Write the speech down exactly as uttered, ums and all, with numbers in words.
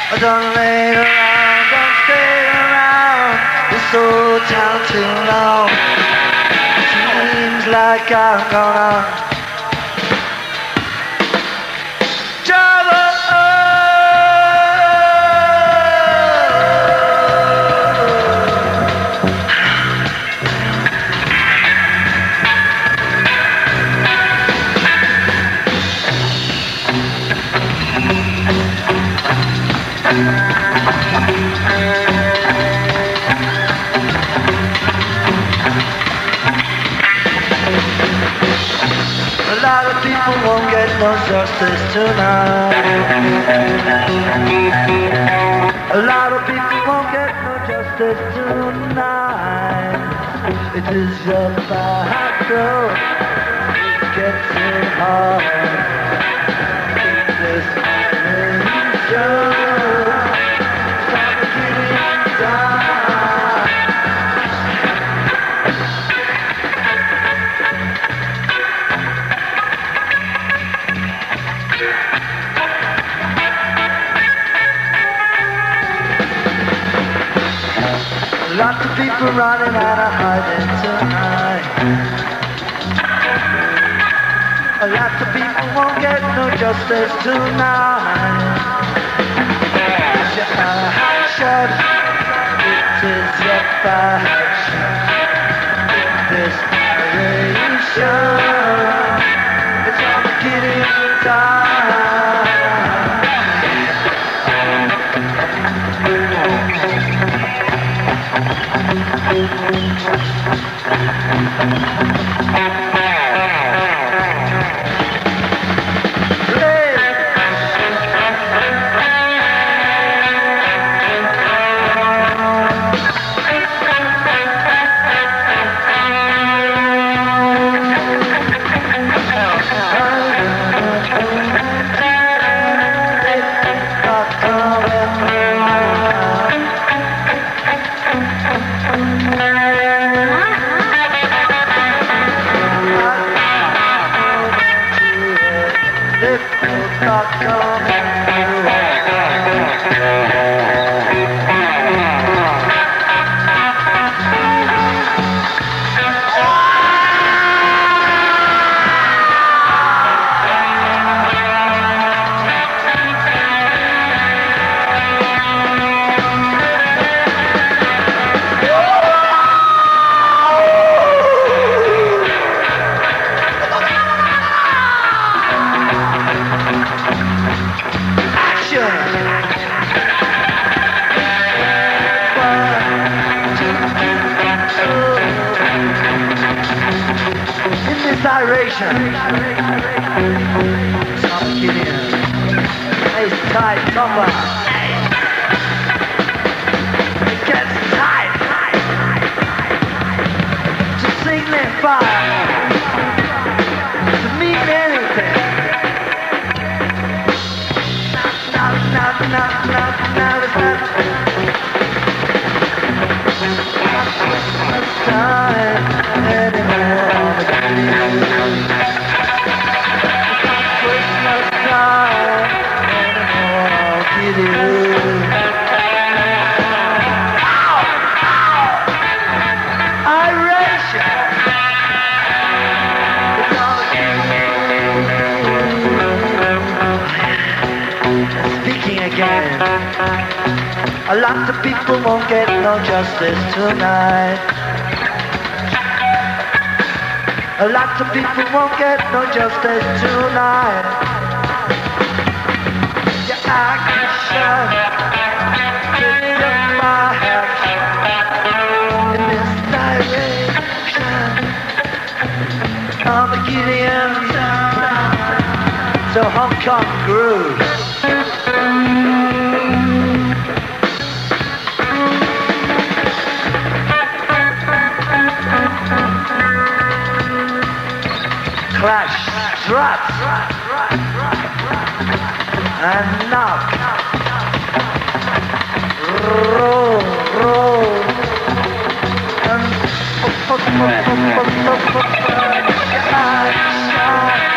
Don't wait around, don't stay around. This old town too long. Seems like I'm gonna travel a lot of people won't get no justice tonight. A lot of people won't get no justice tonight. It is your battle. It's getting hard. This nation stop getting down. Lots of people running out of hiding tonight. Lots of people won't get no justice tonight. It's your action. It is your passion. Desperation. It's all getting time. A lot of people won't get no justice tonight. A lot of people won't get no justice tonight. Your action is my action in this direction. I'm a Gideon, so Hong Kong groove. Clash, struts, and knock. Roll, roll, and